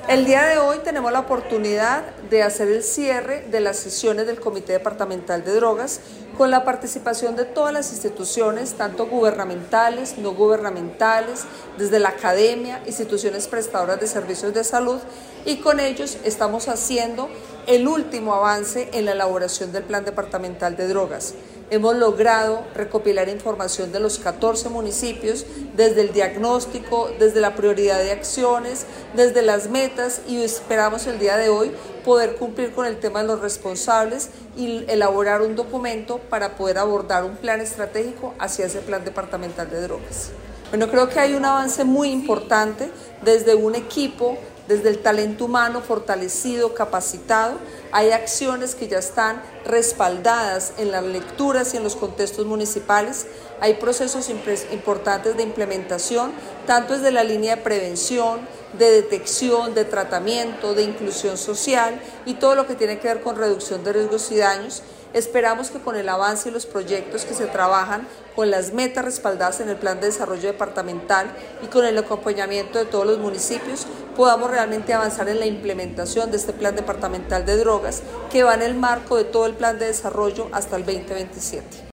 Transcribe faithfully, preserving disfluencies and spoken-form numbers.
El día de hoy tenemos la oportunidad de hacer el cierre de las sesiones del Comité Departamental de Drogas con la participación de todas las instituciones, tanto gubernamentales, no gubernamentales, desde la academia, instituciones prestadoras de servicios de salud, y con ellos estamos haciendo el último avance en la elaboración del Plan Departamental de Drogas. Hemos logrado recopilar información de los catorce municipios, desde el diagnóstico, desde la prioridad de acciones, desde las metas, y esperamos el día de hoy poder cumplir con el tema de los responsables y elaborar un documento para poder abordar un plan estratégico hacia ese Plan Departamental de Drogas. Bueno, creo que hay un avance muy importante desde un equipo, desde el talento humano fortalecido, capacitado. Hay acciones que ya están respaldadas en las lecturas y en los contextos municipales. Hay procesos importantes de implementación, tanto desde la línea de prevención, de detección, de tratamiento, de inclusión social y todo lo que tiene que ver con reducción de riesgos y daños. Esperamos que con el avance y los proyectos que se trabajan, con las metas respaldadas en el Plan de Desarrollo Departamental y con el acompañamiento de todos los municipios, podamos realmente avanzar en la implementación de este Plan Departamental de Drogas que va en el marco de todo el Plan de Desarrollo hasta el veinte veintisiete.